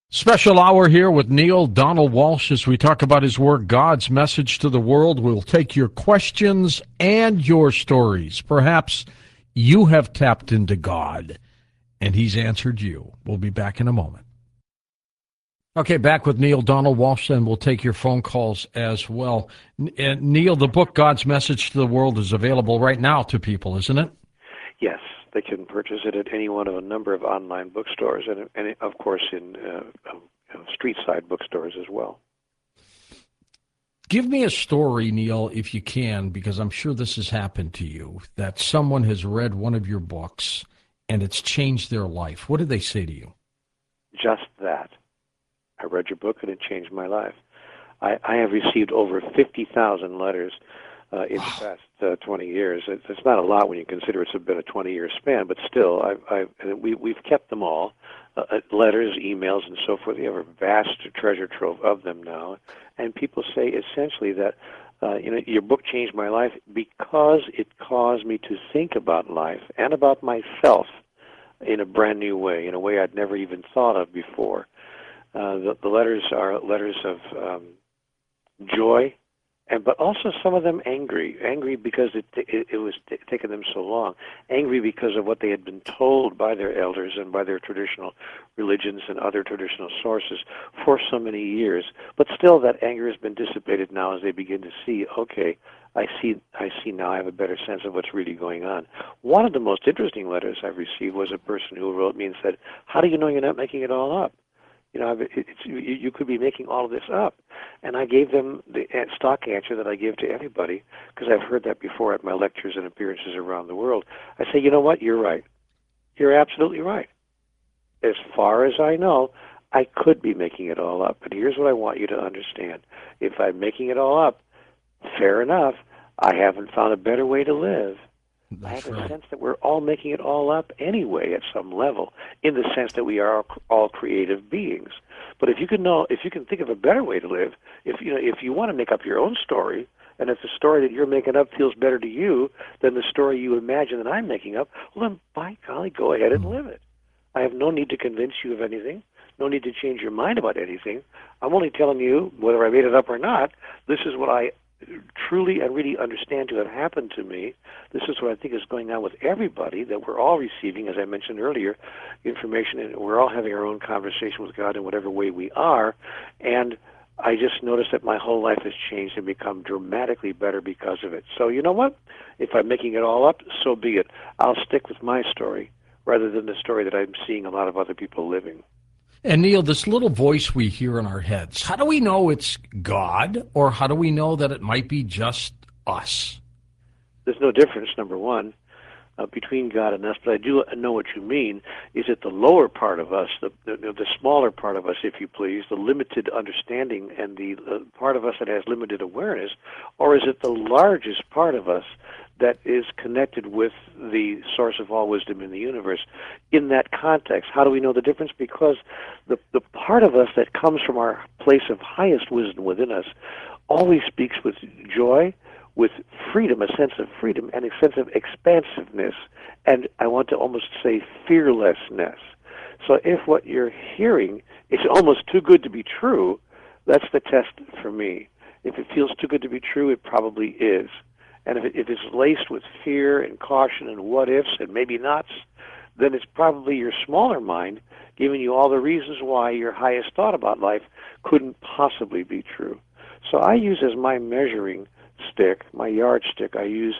Special hour here with Neale Donald Walsch as we talk about his work, God's Message to the World. We'll take your questions and your stories. Perhaps you have tapped into God and he's answered you. We'll be back in a moment. Okay, back with Neale Donald Walsch, and we'll take your phone calls as well. Neale, the book God's Message to the World is available right now to people, isn't it? Yes, they can purchase it at any one of a number of online bookstores, and of course in street side bookstores as well. Give me a story, Neale, if you can, because I'm sure this has happened to you, that someone has read one of your books and it's changed their life. What did they say to you? Just that. I read your book and it changed my life. I have received over 50,000 letters in the past 20 years. It's not a lot when you consider it's been a 20-year span, but still, we've kept them all, letters, emails, and so forth. We have a vast treasure trove of them now, and people say essentially that your book changed my life because it caused me to think about life and about myself in a brand new way, in a way I'd never even thought of before. The letters are letters of joy, but also some of them angry because it was taking them so long, angry because of what they had been told by their elders and by their traditional religions and other traditional sources for so many years. But still, that anger has been dissipated now as they begin to see, okay, I see now. I have a better sense of what's really going on. One of the most interesting letters I've received was a person who wrote me and said, "How do you know you're not making it all up? You could be making all of this up." And I gave them the stock answer that I give to everybody, because I've heard that before at my lectures and appearances around the world. I say, you know what? You're right. You're absolutely right. As far as I know, I could be making it all up. But here's what I want you to understand. If I'm making it all up, fair enough. I haven't found a better way to live. I have a sense that we're all making it all up anyway at some level, in the sense that we are all creative beings. But if you can think of a better way to live, if you want to make up your own story, and if the story that you're making up feels better to you than the story you imagine that I'm making up, well then, by golly, go ahead and live it. I have no need to convince you of anything, no need to change your mind about anything. I'm only telling you, whether I made it up or not, this is what I truly and really understand to have happened to me. This is what I think is going on with everybody, that we're all receiving, as I mentioned earlier, information, and we're all having our own conversation with God in whatever way we are. And I just noticed that my whole life has changed and become dramatically better because of it. So you know what? If I'm making it all up, so be it. I'll stick with my story rather than the story that I'm seeing a lot of other people living. And Neale, this little voice we hear in our heads, how do we know it's God, or how do we know that it might be just us? There's no difference, number one, between God and us, but I do know what you mean. Is it the lower part of us, the smaller part of us, if you please, the limited understanding and the part of us that has limited awareness, or is it the largest part of us that is connected with the source of all wisdom in the universe? In that context, how do we know the difference? Because the part of us that comes from our place of highest wisdom within us always speaks with joy, with freedom, a sense of freedom, and a sense of expansiveness, and I want to almost say fearlessness. So if what you're hearing is almost too good to be true, that's the test for me. If it feels too good to be true, it probably is. And if it's laced with fear and caution and what-ifs and maybe nots, then it's probably your smaller mind giving you all the reasons why your highest thought about life couldn't possibly be true. So I use as my measuring stick, my yardstick, I use,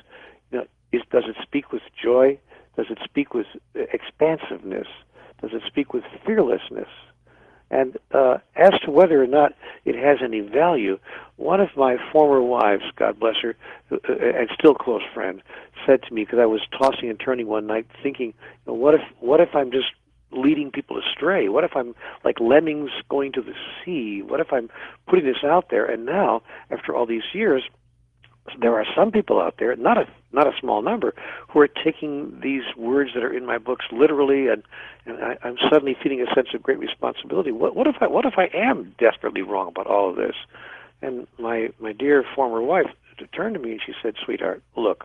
does it speak with joy? Does it speak with expansiveness? Does it speak with fearlessness? And as to whether or not it has any value, one of my former wives, God bless her, and still close friend, said to me, because I was tossing and turning one night thinking, what if I'm just leading people astray? What if I'm like lemmings going to the sea? What if I'm putting this out there? And now, after all these years, there are some people out there, not a small number, who are taking these words that are in my books literally, and I'm suddenly feeling a sense of great responsibility. What if I am desperately wrong about all of this? And my dear former wife turned to me and she said, "Sweetheart, look,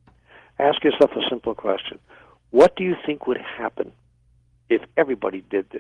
ask yourself a simple question. What do you think would happen if everybody did this?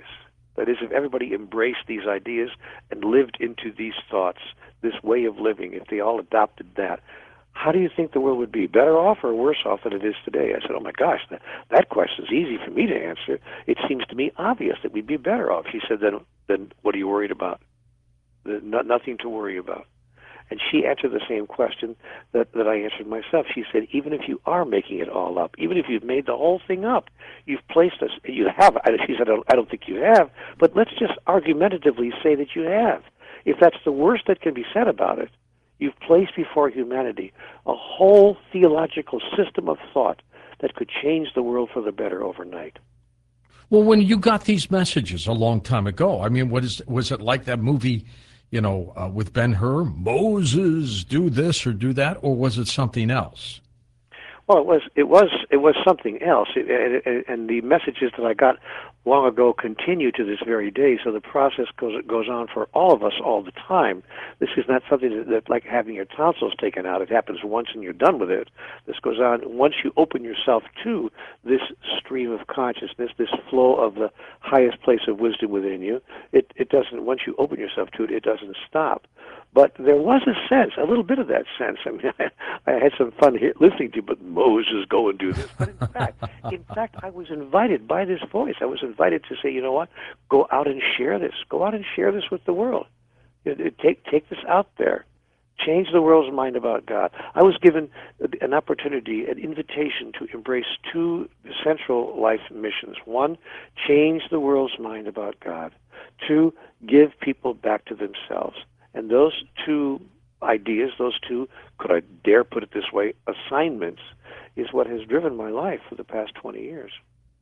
That is, if everybody embraced these ideas and lived into these thoughts, this way of living, if they all adopted that, how do you think the world would be? Better off or worse off than it is today? I said, oh my gosh, that question is easy for me to answer. It seems to me obvious that we'd be better off. She said, then what are you worried about? Nothing to worry about. And she answered the same question that I answered myself. She said, even if you are making it all up, even if you've made the whole thing up, you've placed us, you have. She said, I don't think you have, but let's just argumentatively say that you have. If that's the worst that can be said about it, you've placed before humanity a whole theological system of thought that could change the world for the better overnight. Well, when you got these messages a long time ago, I mean, was it like that movie, with Ben-Hur, Moses, do this or do that, or was it something else? Well, it was something else, and the messages that I got long ago continue to this very day. So the process goes on for all of us all the time. This is not something that like having your tonsils taken out. It happens once and you're done with it. This goes on once you open yourself to this stream of consciousness, this flow of the highest place of wisdom within you. It doesn't. Once you open yourself to it, it doesn't stop. But there was a sense, a little bit of that sense. I mean, I had some fun listening to you, but Moses, go and do this. But in fact, I was invited by this voice. I was invited to say, you know what? Go out and share this. Go out and share this with the world. Take this out there. Change the world's mind about God. I was given an opportunity, an invitation to embrace two central life missions. One, change the world's mind about God. Two, give people back to themselves. And those two ideas, those two, could I dare put it this way, assignments, is what has driven my life for the past 20 years.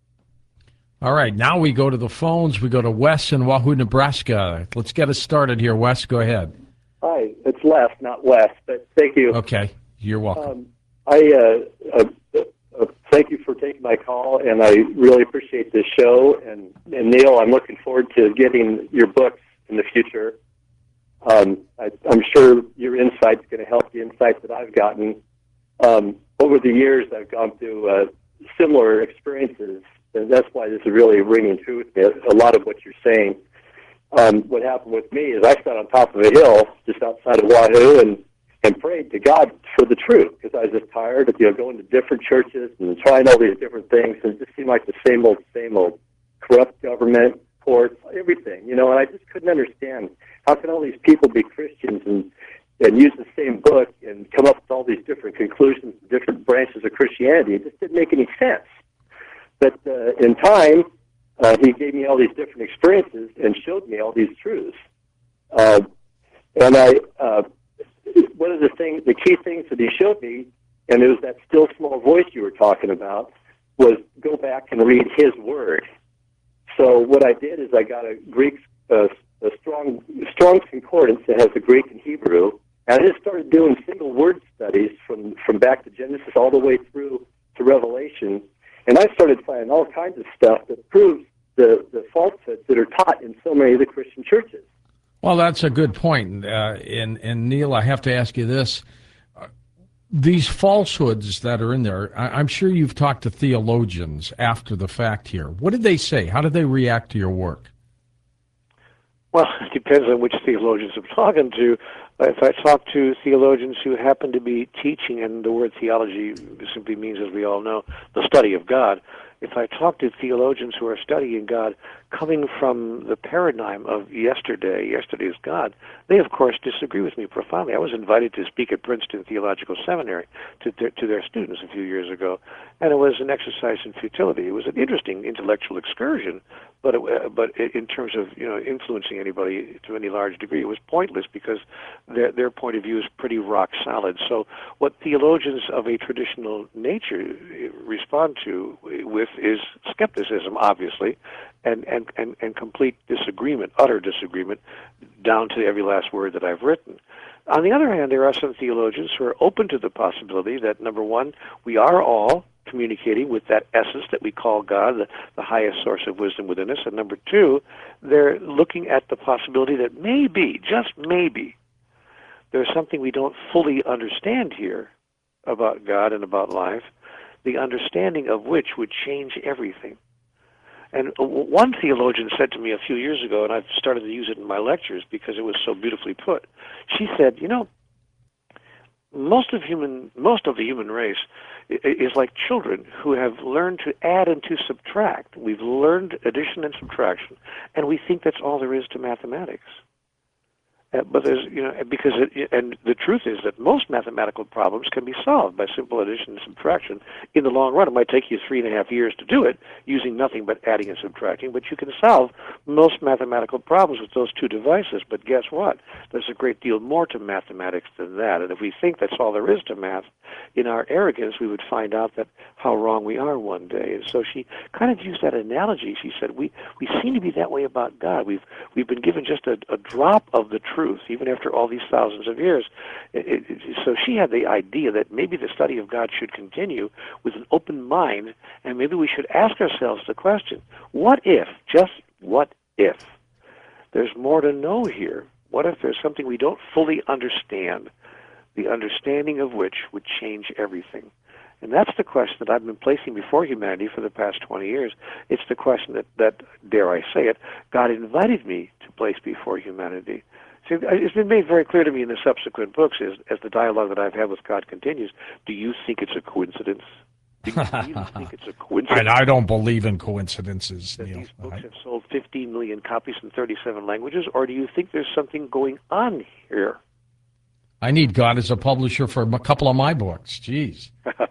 All right, now we go to the phones. We go to Wes in Wahoo, Nebraska. Let's get us started here. Wes, go ahead. Hi, it's Les, not Wes, but thank you. Okay, you're welcome. Thank you for taking my call, and I really appreciate this show. And Neil, I'm looking forward to getting your books in the future. I'm sure your insight's going to help the insights that I've gotten. Over the years, I've gone through similar experiences, and that's why this is really ringing true with me, a lot of what you're saying. What happened with me is I sat on top of a hill just outside of Wahoo and prayed to God for the truth, because I was just tired of going to different churches and trying all these different things, and it just seemed like the same old corrupt government, courts, everything, and I just couldn't understand how can all these people be Christians and use the same book and come up with all these different conclusions, different branches of Christianity. It just didn't make any sense. But in time, he gave me all these different experiences and showed me all these truths. One of the key things that he showed me, and it was that still small voice you were talking about, was go back and read his word. So what I did is I got a Greek, a strong concordance that has the Greek and Hebrew, and I just started doing single word studies from back to Genesis all the way through to Revelation, and I started finding all kinds of stuff that proves the falsehoods that are taught in so many of the Christian churches. Well, that's a good point. And Neil, I have to ask you this. These falsehoods that are in there, I'm sure you've talked to theologians after the fact here. What did they say? How did they react to your work? Well, it depends on which theologians I'm talking to. If I talk to theologians who happen to be teaching, and the word theology simply means, as we all know, the study of God, if I talk to theologians who are studying God coming from the paradigm of yesterday is God, they, of course, disagree with me profoundly. I was invited to speak at Princeton Theological Seminary to their students a few years ago, and it was an exercise in futility. It was an interesting intellectual excursion, but in terms of influencing anybody to any large degree, it was pointless because their point of view is pretty rock solid. So what theologians of a traditional nature respond to with is skepticism, obviously, and complete disagreement, utter disagreement, down to every last word that I've written. On the other hand, there are some theologians who are open to the possibility that, number one, we are all communicating with that essence that we call God, the highest source of wisdom within us, and number two, they're looking at the possibility that maybe, just maybe, there's something we don't fully understand here about God and about life, the understanding of which would change everything. And one theologian said to me a few years ago, and I've started to use it in my lectures because it was so beautifully put. She said, most of the human race is like children who have learned to add and to subtract. We've learned addition and subtraction, and we think that's all there is to mathematics. But there's, and the truth is that most mathematical problems can be solved by simple addition and subtraction. In the long run, it might take you 3.5 years to do it using nothing but adding and subtracting, but you can solve most mathematical problems with those two devices. But guess what? There's a great deal more to mathematics than that. And if we think that's all there is to math, in our arrogance, we would find out that how wrong we are one day. And so she kind of used that analogy. She said, we seem to be that way about God. We've been given just a drop of the truth, even after all these thousands of years. So she had the idea that maybe the study of God should continue with an open mind, and maybe we should ask ourselves the question, what if, just what if, there's more to know here? What if there's something we don't fully understand, the understanding of which would change everything? And that's the question that I've been placing before humanity for the past 20 years. It's the question that, dare I say it, God invited me to place before humanity. See, it's been made very clear to me in the subsequent books as the dialogue that I've had with God continues. Do you think it's a coincidence? Do you really think it's a coincidence? And I don't believe in coincidences, that Neil. these books have sold 15 million copies in 37 languages, or do you think there's something going on here? I need God as a publisher for a couple of my books. Jeez.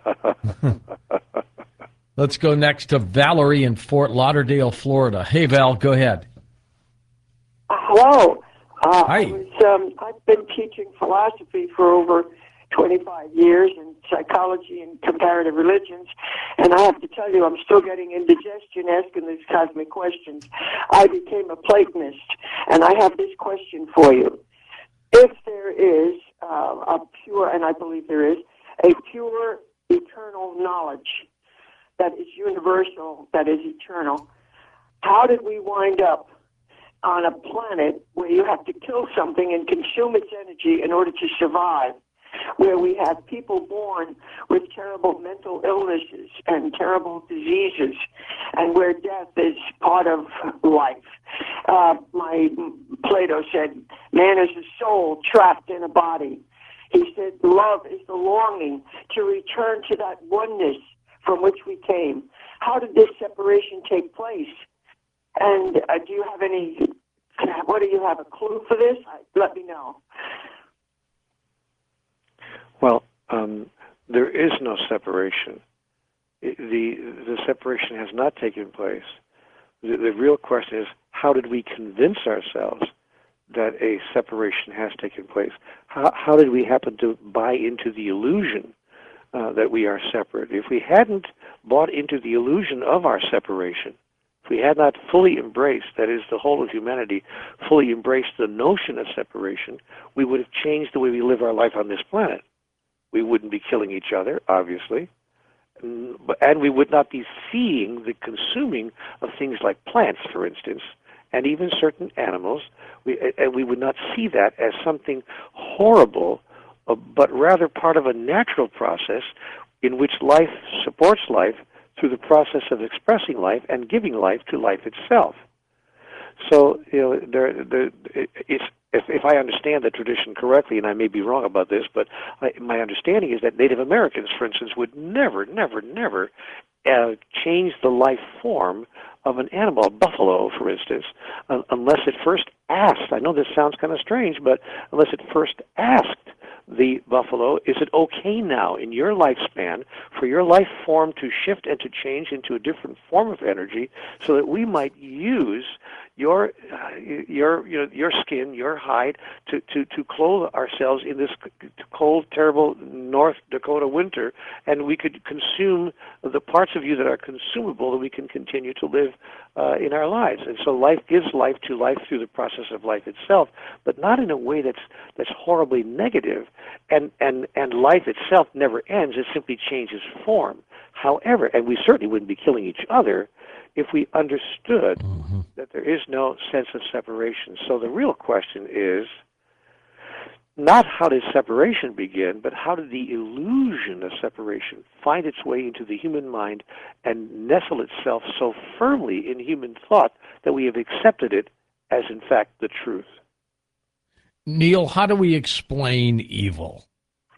Let's go next to Valerie in Fort Lauderdale, Florida. Hey, Val, go ahead. Hello. Hi. I've been teaching philosophy for over 25 years and psychology and comparative religions, and I have to tell you, I'm still getting indigestion asking these cosmic questions. I became a Platonist, and I have this question for you. If there is a pure, and I believe there is, a pure eternal knowledge that is universal, that is eternal, how did we wind up on a planet where you have to kill something and consume its energy in order to survive, where we have people born with terrible mental illnesses and terrible diseases, and where death is part of life? Plato said, man is a soul trapped in a body. He said, love is the longing to return to that oneness from which we came. How did this separation take place? And do you have a clue for this? Let me know. Well, there is no separation. The separation has not taken place. The real question is, how did we convince ourselves that a separation has taken place? How did we happen to buy into the illusion that we are separate? If we hadn't bought into the illusion of our separation, if we had not fully embraced, that is, the whole of humanity, fully embraced the notion of separation, we would have changed the way we live our life on this planet. We wouldn't be killing each other, obviously, and we would not be seeing the consuming of things like plants, for instance, and even certain animals. We would not see that as something horrible, but rather part of a natural process in which life supports life through the process of expressing life and giving life to life itself. So, if I understand the tradition correctly, and I may be wrong about this, but my understanding is that Native Americans, for instance, would never change the life form of an animal, a buffalo, for instance, unless it first asked. I know this sounds kind of strange, but unless it first asked the buffalo, is it okay now in your lifespan for your life form to shift and to change into a different form of energy so that we might use your skin, your hide, to clothe ourselves in this cold, terrible North Dakota winter, and we could consume the parts of you that are consumable, that we can continue to live in our lives. And so life gives life to life through the process of life itself, but not in a way that's horribly negative. And life itself never ends; it simply changes form. However, and we certainly wouldn't be killing each other if we understood that there is no sense of separation. So the real question is, not how did separation begin, but how did the illusion of separation find its way into the human mind and nestle itself so firmly in human thought that we have accepted it as, in fact, the truth. Neil, how do we explain evil?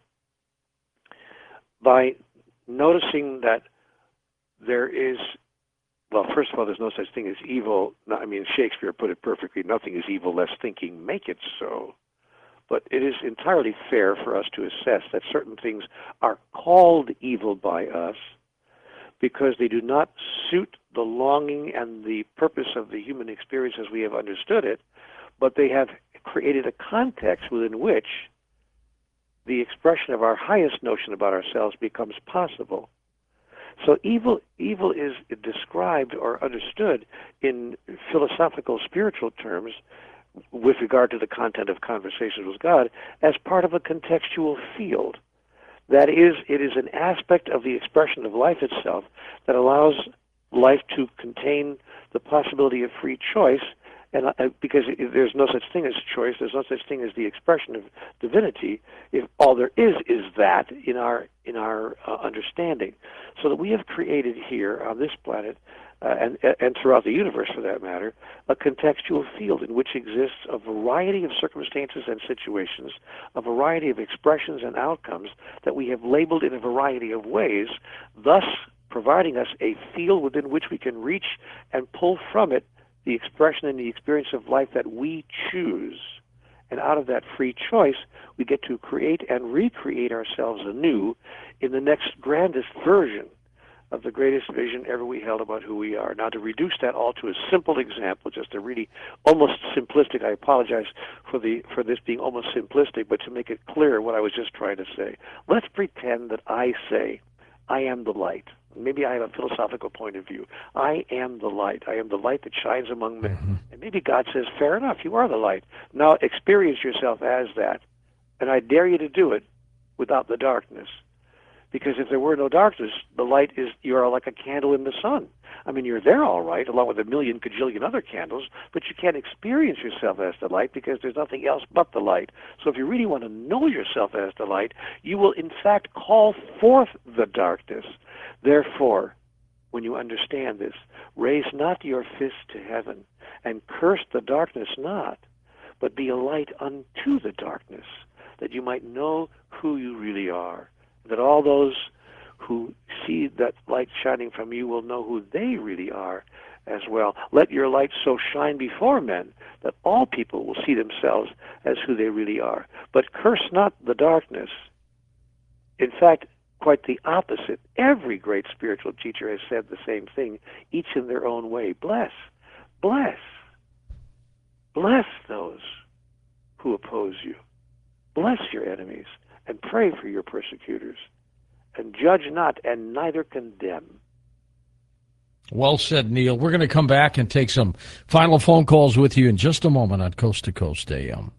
By noticing that there is, well, first of all, there's no such thing as evil. I mean, Shakespeare put it perfectly, nothing is evil lest thinking make it so. But it is entirely fair for us to assess that certain things are called evil by us because they do not suit the longing and the purpose of the human experience as we have understood it, but they have created a context within which the expression of our highest notion about ourselves becomes possible. So evil is described or understood in philosophical, spiritual terms with regard to the content of conversations with God as part of a contextual field. That is, it is an aspect of the expression of life itself that allows life to contain the possibility of free choice, and because there's no such thing as choice, there's no such thing as the expression of divinity, if all there is that in our understanding. So that we have created here on this planet, and throughout the universe for that matter, a contextual field in which exists a variety of circumstances and situations, a variety of expressions and outcomes that we have labeled in a variety of ways, thus providing us a field within which we can reach and pull from it the expression and the experience of life that we choose. And out of that free choice, we get to create and recreate ourselves anew in the next grandest version of the greatest vision ever we held about who we are. Now, to reduce that all to a simple example, just a really almost simplistic, I apologize for this being almost simplistic, but to make it clear what I was just trying to say. Let's pretend that I say, I am the light. Maybe I have a philosophical point of view. I am the light. I am the light that shines among men. Mm-hmm. And maybe God says, fair enough, you are the light. Now experience yourself as that. And I dare you to do it without the darkness. Because if there were no darkness, the light is, you are like a candle in the sun. I mean, you're there all right, along with a million cajillion other candles, but you can't experience yourself as the light because there's nothing else but the light. So if you really want to know yourself as the light, you will in fact call forth the darkness. Therefore, when you understand this, raise not your fist to heaven and curse the darkness not, but be a light unto the darkness, that you might know who you really are, that all those who see that light shining from you will know who they really are as well. Let your light so shine before men that all people will see themselves as who they really are. But curse not the darkness. In fact, quite the opposite. Every great spiritual teacher has said the same thing, each in their own way. Bless, bless, bless those who oppose you. Bless your enemies and pray for your persecutors. And judge not, and neither condemn. Well said, Neil. We're going to come back and take some final phone calls with you in just a moment on Coast to Coast AM.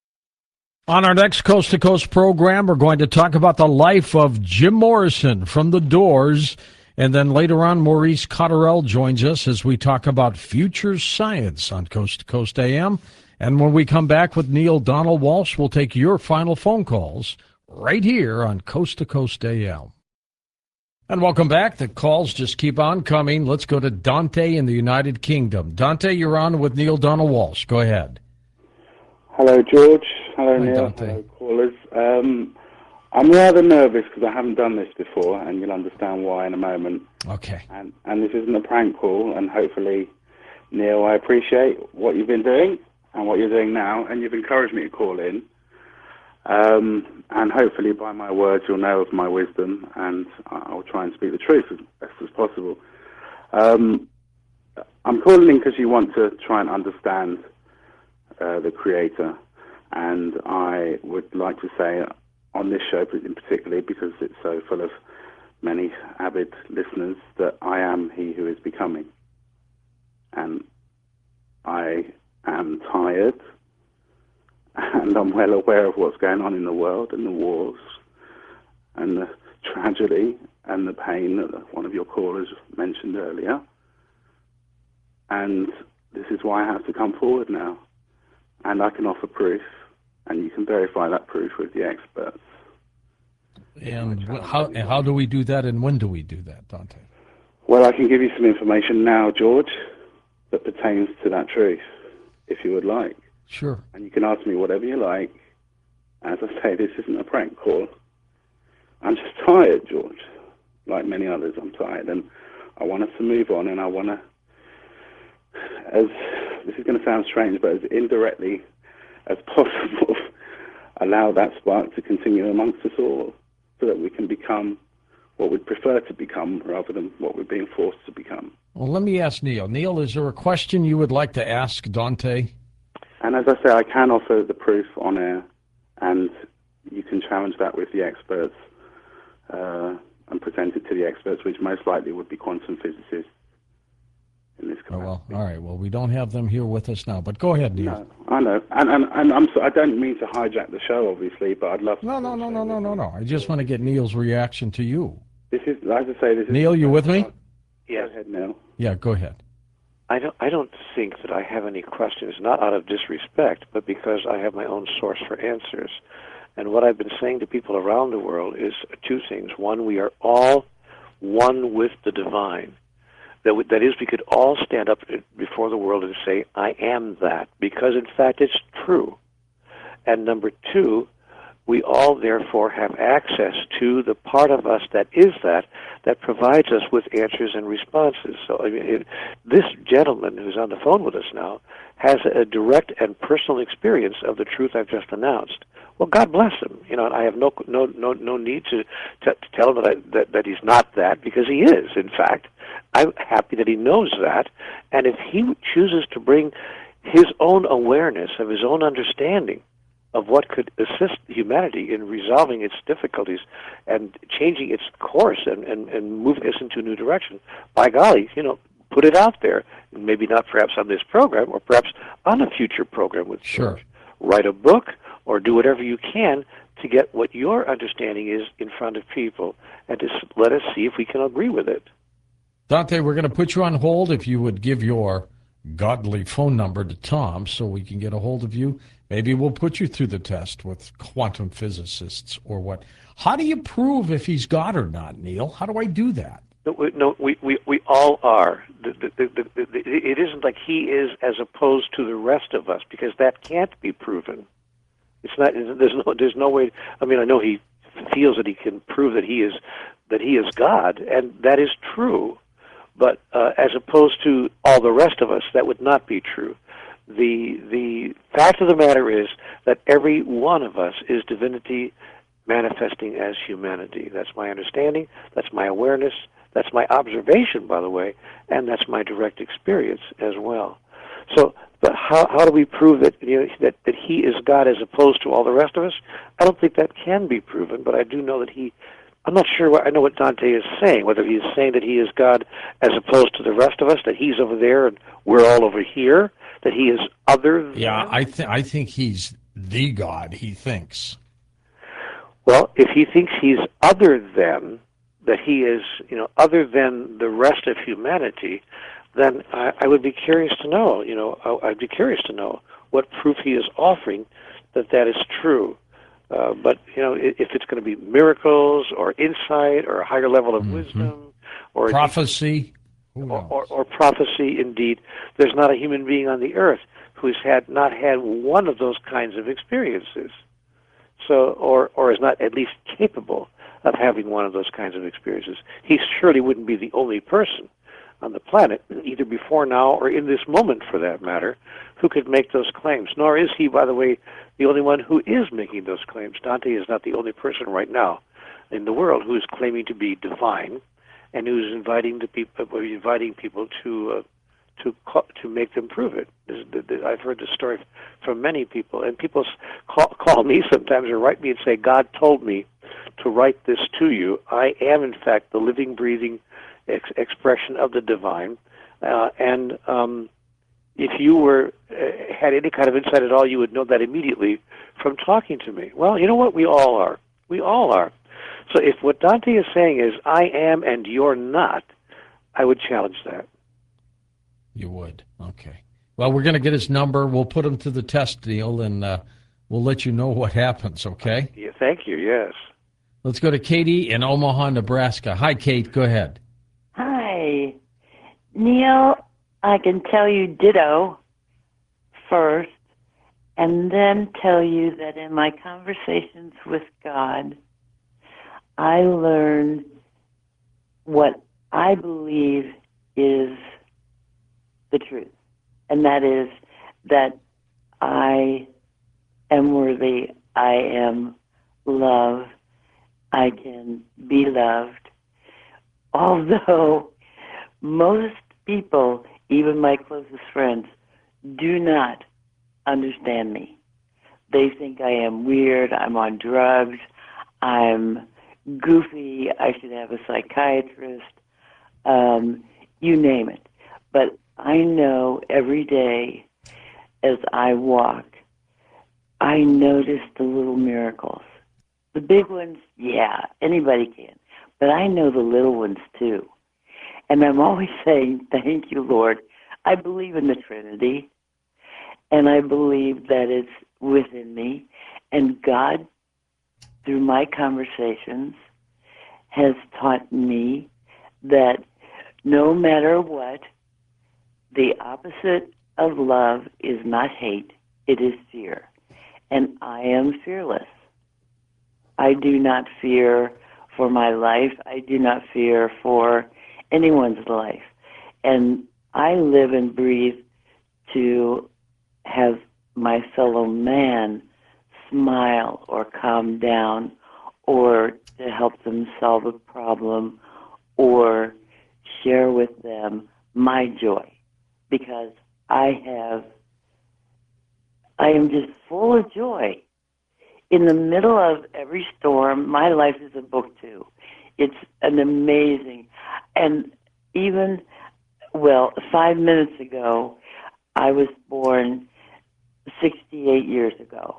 On our next Coast to Coast program, we're going to talk about the life of Jim Morrison from The Doors. And then later on, Maurice Cotterell joins us as we talk about future science on Coast to Coast AM. And when we come back with Neil Donald Walsch, we'll take your final phone calls right here on Coast to Coast AM. And welcome back. The calls just keep on coming. Let's go to Dante in the United Kingdom. Dante, you're on with Neil Donald Walsch. Go ahead. Hello, George. Hello, Hi, Neil. Dante. Hello, callers. I'm rather nervous because I haven't done this before, and you'll understand why in a moment. Okay. And this isn't a prank call, and hopefully, Neil, I appreciate what you've been doing and what you're doing now, and you've encouraged me to call in. And hopefully by my words you'll know of my wisdom, and I'll try and speak the truth as best as possible. I'm calling in because you want to try and understand the Creator, and I would like to say on this show in particular, because it's so full of many avid listeners, that I am he who is becoming. And I am tired, and I'm well aware of what's going on in the world and the wars and the tragedy and the pain that one of your callers mentioned earlier. And this is why I have to come forward now. And I can offer proof, and you can verify that proof with the experts. And how do we do that, and when do we do that, Dante? Well, I can give you some information now, George, that pertains to that truth, if you would like. Sure. And you can ask me whatever you like. As I say, this isn't a prank call. I'm just tired, George. Like many others, I'm tired. And I want us to move on, and I want to, as this is going to sound strange, but as indirectly as possible, allow that spark to continue amongst us all so that we can become what we'd prefer to become rather than what we're being forced to become. Well, let me ask Neil. Neil, is there a question you would like to ask Dante? And as I say, I can offer the proof on air, and you can challenge that with the experts and present it to the experts, which most likely would be quantum physicists in this capacity. Oh, well, all right. Well, we don't have them here with us now, but go ahead, Neil. No, I know. And I don't mean to hijack the show, obviously, but I'd love to. No. I just want to get Neil's reaction to you. This is, as I say, this is... Neil, you with me? Yes. Go ahead, Neil. Yeah, go ahead. I don't think that I have any questions, not out of disrespect, but because I have my own source for answers. And what I've been saying to people around the world is two things. One, we are all one with the divine. That is, we could all stand up before the world and say, I am that, because in fact it's true. And number two, we all therefore have access to the part of us that is that provides us with answers and responses. So I mean, this gentleman who's on the phone with us now has a direct and personal experience of the truth I've just announced. Well, God bless him. You know, I have no need to tell him that he's not that, because he is. In fact, I'm happy that he knows that, and if he chooses to bring his own awareness of his own understanding of what could assist humanity in resolving its difficulties and changing its course and moving us into a new direction, by golly, you know, put it out there. Maybe not perhaps on this program, or perhaps on a future program with Sure. George. Write a book or do whatever you can to get what your understanding is in front of people, and to let us see if we can agree with it. Dante, we're going to put you on hold. If you would give your godly phone number to Tom so we can get a hold of you. Maybe we'll put you through the test with quantum physicists or what. How do you prove if he's God or not, Neil? How do I do that? No, we all are. It isn't like he is as opposed to the rest of us, because that can't be proven. It's not. There's no way. I mean, I know he feels that he can prove that he is God, and that is true. But as opposed to all the rest of us, that would not be true. The fact of the matter is that every one of us is divinity manifesting as humanity. That's my understanding. That's my awareness. That's my observation, by the way, and that's my direct experience as well. So, but how do we prove that, you know, that he is God as opposed to all the rest of us? I don't think that can be proven, but I do know that he. I'm not sure. I know what Dante is saying. Whether he is saying that he is God as opposed to the rest of us, that he's over there and we're all over here, that he is other than. Yeah, I think he's the God, he thinks. Well, if he thinks he's other than, that he is, you know, other than the rest of humanity, then I would be curious to know, you know, I'd be curious to know what proof he is offering that is true. But, you know, if it's going to be miracles or insight or a higher level of wisdom or prophecy. Or prophecy, indeed, there's not a human being on the earth who's not had one of those kinds of experiences. So, or is not at least capable of having one of those kinds of experiences. He surely wouldn't be the only person on the planet, either before now or in this moment for that matter, who could make those claims. Nor is he, by the way, the only one who is making those claims. Dante is not the only person right now in the world who is claiming to be divine, and who's inviting people to make them prove it. I've heard this story from many people, and people call me sometimes or write me and say, God told me to write this to you. I am, in fact, the living, breathing expression of the divine, and if you had any kind of insight at all, you would know that immediately from talking to me. Well, you know what? We all are. We all are. So if what Dante is saying is, I am and you're not, I would challenge that. You would. Okay. Well, we're going to get his number. We'll put him to the test, Neil, and We'll let you know what happens, okay? Yeah, thank you. Yes. Let's go to Katie in Omaha, Nebraska. Hi, Kate. Go ahead. Hi. Neil, I can tell you ditto first, and then tell you that in my conversations with God, I learned what I believe is the truth, and that is that I am worthy, I am love, I can be loved, although most people, even my closest friends, do not understand me. They think I am weird, I'm on drugs, I'm goofy, I should have a psychiatrist, you name it. But I know every day as I walk, I notice the little miracles. The big ones, yeah, anybody can. But I know the little ones too. And I'm always saying, thank you, Lord. I believe in the Trinity, and I believe that it's within me. And God, through my conversations, has taught me that no matter what, the opposite of love is not hate, it is fear. And I am fearless. I do not fear for my life. I do not fear for anyone's life. And I live and breathe to have my fellow man smile or calm down or to help them solve a problem or share with them my joy, because I am just full of joy. In the middle of every storm, my life is a book too. It's an amazing, and even, 5 minutes ago, I was born 68 years ago.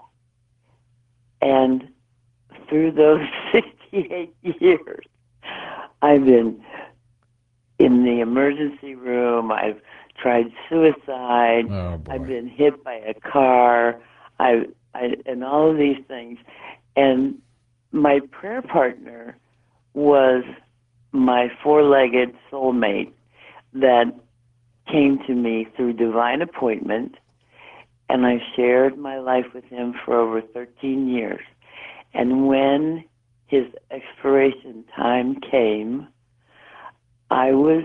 And through those 68 years, I've been in the emergency room, I've tried suicide, Oh, boy. I've been hit by a car, and all of these things. And my prayer partner was my four-legged soulmate that came to me through divine appointment, and I shared my life with him for over 13 years. And when his expiration time came, I was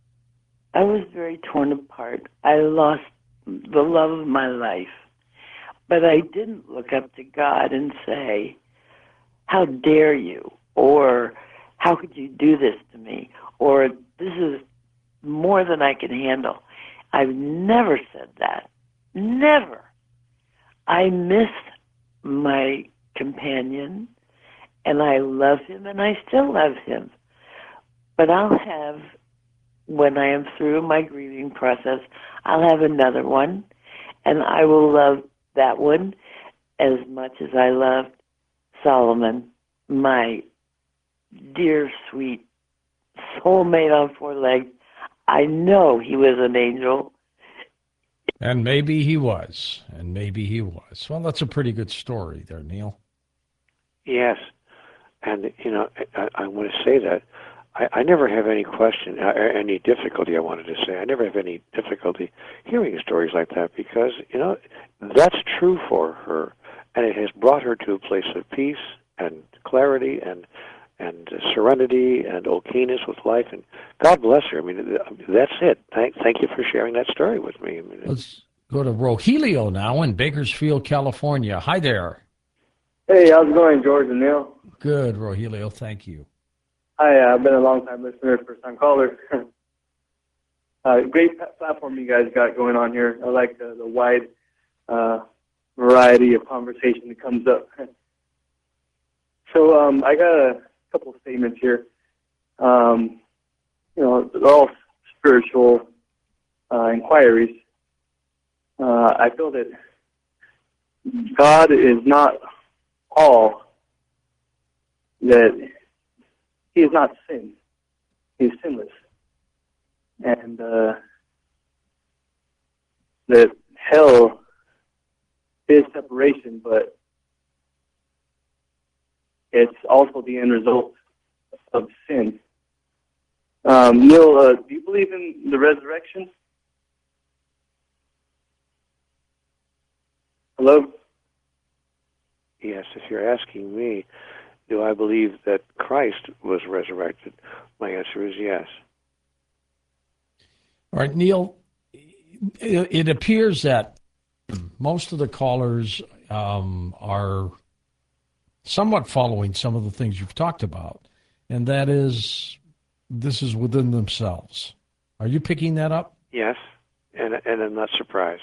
very torn apart. I lost the love of my life. But I didn't look up to God and say, how dare you? Or how could you do this to me? Or this is more than I can handle. I've never said that. Never. I miss my companion, and I love him, and I still love him. But I'll have, when I am through my grieving process, I'll have another one, and I will love that one as much as I loved Solomon, my dear, sweet soulmate on four legs. I know he was an angel. And maybe he was. Well, that's a pretty good story there, Neil. Yes. And, I want to say that I never have any question, any difficulty, I wanted to say. I never have any difficulty hearing stories like that because, that's true for her. And it has brought her to a place of peace and clarity and serenity and okayness with life. And God bless her. I mean, that's it. Thank you for sharing that story with me. Let's go to Rogelio now in Bakersfield, California. Hi there. Hey, how's it going, George and Neil? Good, Rogelio. Thank you. Hi, I've been a long-time listener, first-time caller. Great platform you guys got going on here. I like the wide variety of conversation that comes up. So I got a couple of statements here. They're all spiritual inquiries. I feel that God is not all that. He is not sin. He is sinless. And that hell his separation, but it's also the end result of sin. Neil, do you believe in the resurrection? Hello? Yes, if you're asking me, do I believe that Christ was resurrected? My answer is yes. All right, Neil, it appears that most of the callers are somewhat following some of the things you've talked about, and that is, this is within themselves. Are you picking that up? Yes, and I'm not surprised.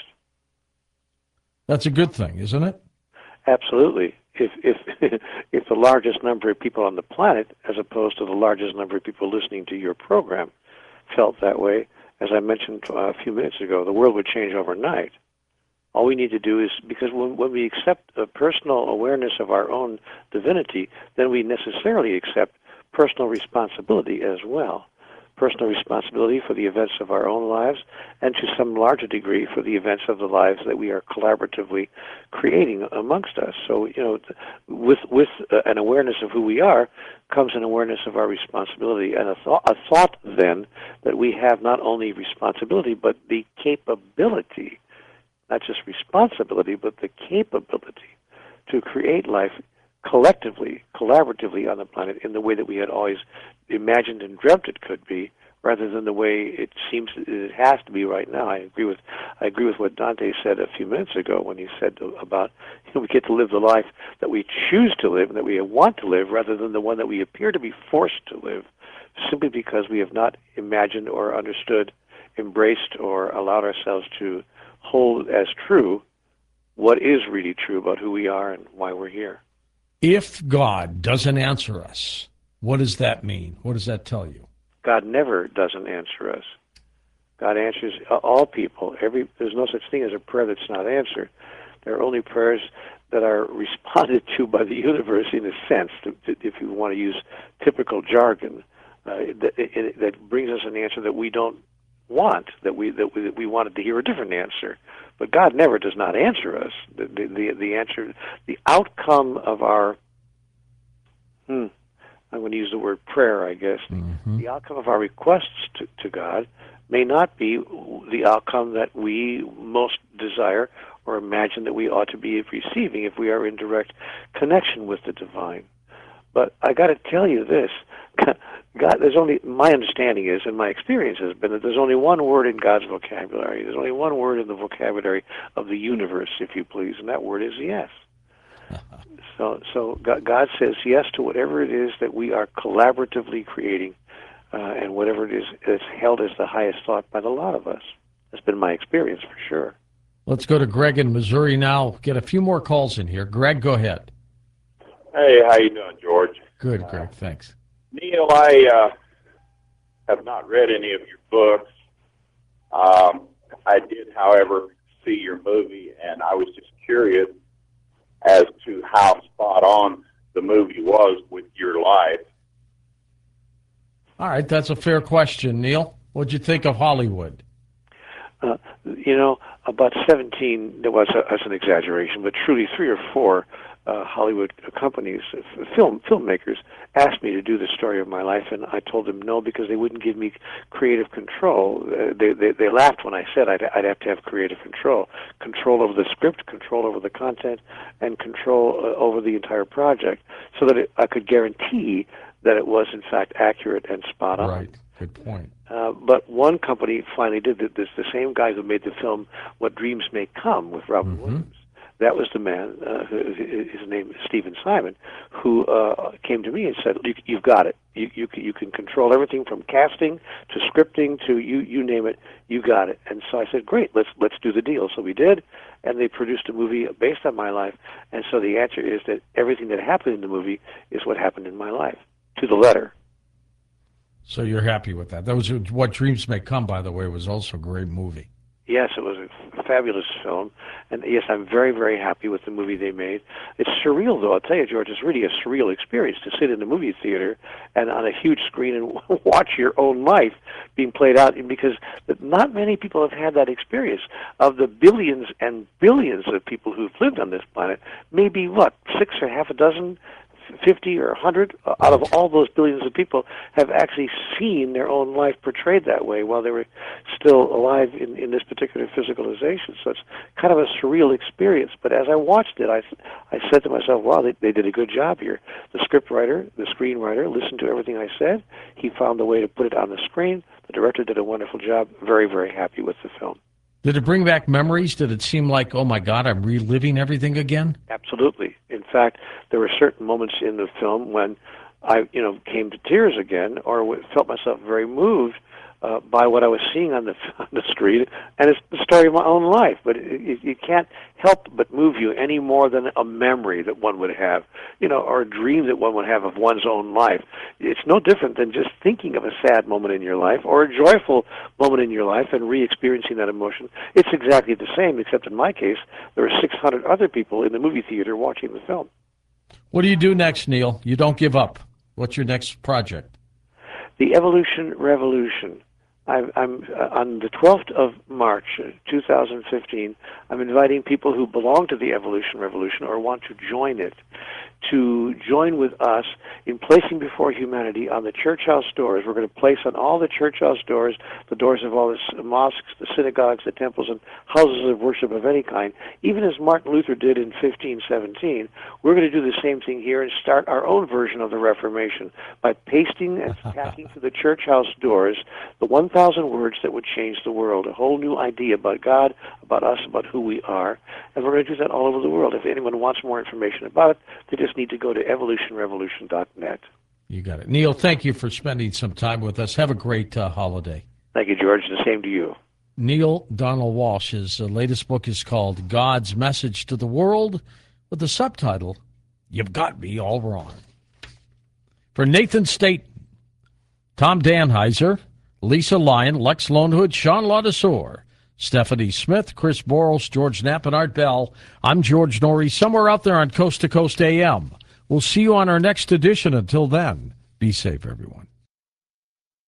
That's a good thing, isn't it? Absolutely. If if the largest number of people on the planet, as opposed to the largest number of people listening to your program, felt that way, as I mentioned a few minutes ago, the world would change overnight. All we need to do is, because when we accept a personal awareness of our own divinity, then we necessarily accept personal responsibility as well. Personal responsibility for the events of our own lives, and to some larger degree for the events of the lives that we are collaboratively creating amongst us. So, with an awareness of who we are comes an awareness of our responsibility, and a thought then that we have not only responsibility but the capability, not just responsibility, but the capability to create life collectively, collaboratively on the planet in the way that we had always imagined and dreamt it could be, rather than the way it seems it has to be right now. I agree with what Dante said a few minutes ago when he said about we get to live the life that we choose to live and that we want to live, rather than the one that we appear to be forced to live, simply because we have not imagined or understood, embraced, or allowed ourselves to hold as true what is really true about who we are and why we're here. If God doesn't answer us, what does that mean? What does that tell you? God never doesn't answer us. God answers all people. There's no such thing as a prayer that's not answered. There are only prayers that are responded to by the universe, in a sense, if you want to use typical jargon, that brings us an answer that we don't want, that we wanted to hear a different answer. But God never does not answer us. The answer, the outcome of our, I'm going to use the word prayer, I guess. Mm-hmm. The outcome of our requests to God may not be the outcome that we most desire or imagine that we ought to be receiving if we are in direct connection with the divine. But I got to tell you this. God, my understanding is, and my experience has been, that there's only one word in God's vocabulary. There's only one word in the vocabulary of the universe, if you please, and that word is yes. So God says yes to whatever it is that we are collaboratively creating, and whatever it is held as the highest thought by the lot of us. That's been my experience for sure. Let's go to Greg in Missouri now. Get a few more calls in here. Greg, go ahead. Hey, how you doing, George? Good, Greg. Thanks. Neil, I have not read any of your books. I did, however, see your movie, and I was just curious as to how spot on the movie was with your life. All right, that's a fair question, Neil. What'd you think of Hollywood? About 17, there was that's an exaggeration, but truly 3 or 4 Hollywood companies, filmmakers, asked me to do the story of my life, and I told them no, because they wouldn't give me creative control. They laughed when I said I'd have to have creative control over the script, control over the content, and control over the entire project, so that I could guarantee that it was in fact accurate and spot on. Right. Good point. But one company finally did this. The same guy who made the film What Dreams May Come with Robin Williams. That was the man, his name is Stephen Simon, who came to me and said, "You've got it. You can control everything from casting to scripting to you name it. You got it." And so I said, "Great, let's do the deal." So we did, and they produced a movie based on my life. And so the answer is that everything that happened in the movie is what happened in my life, to the letter. So you're happy with that. That was What Dreams May Come, by the way, was also a great movie. Yes, it was a fabulous film, and yes, I'm very, very happy with the movie they made. It's surreal, though. I'll tell you, George, it's really a surreal experience to sit in a movie theater and on a huge screen and watch your own life being played out, because not many people have had that experience. Of the billions and billions of people who've lived on this planet, maybe, 6 or half a dozen, 50 or 100 out of all those billions of people have actually seen their own life portrayed that way while they were still alive in this particular physicalization. So it's kind of a surreal experience. But as I watched it, I said to myself, wow, they did a good job here. The scriptwriter, the screenwriter, listened to everything I said. He found a way to put it on the screen. The director did a wonderful job. Very, very happy with the film. Did it bring back memories? Did it seem like, oh my God, I'm reliving everything again? Absolutely. In fact, there were certain moments in the film when I, came to tears again, or felt myself very moved by what I was seeing on the screen, and it's the story of my own life. But it can't help but move you any more than a memory that one would have, or a dream that one would have of one's own life. It's no different than just thinking of a sad moment in your life or a joyful moment in your life and re-experiencing that emotion. It's exactly the same, except in my case, there were 600 other people in the movie theater watching the film. What do you do next, Neil? You don't give up. What's your next project? The Evolution Revolution. I'm on the 12th of March, 2015, I'm inviting people who belong to the Evolution Revolution or want to join it to join with us in placing before humanity on the church house doors. We're going to place on all the church house doors, the doors of all the mosques, the synagogues, the temples, and houses of worship of any kind, even as Martin Luther did in 1517. We're going to do the same thing here and start our own version of the Reformation by pasting and tacking to the church house doors the 1,000 words that would change the world, a whole new idea about God, about us, about who we are. And we're going to do that all over the world. If anyone wants more information about it, they just need to go to evolutionrevolution.net. You got it. Neil, thank you for spending some time with us. Have a great holiday. Thank you, George. The same to you. Neil Donald Walsch, his latest book is called God's Message to the World, with the subtitle, You've Got Me All Wrong. For Nathan Staten, Tom Danheiser, Lisa Lyon, Lex Lonehood, Sean Ladesseur, Stephanie Smith, Chris Borles, George Knapp, and Art Bell, I'm George Norrie, somewhere out there on Coast to Coast AM. We'll see you on our next edition. Until then, be safe, everyone.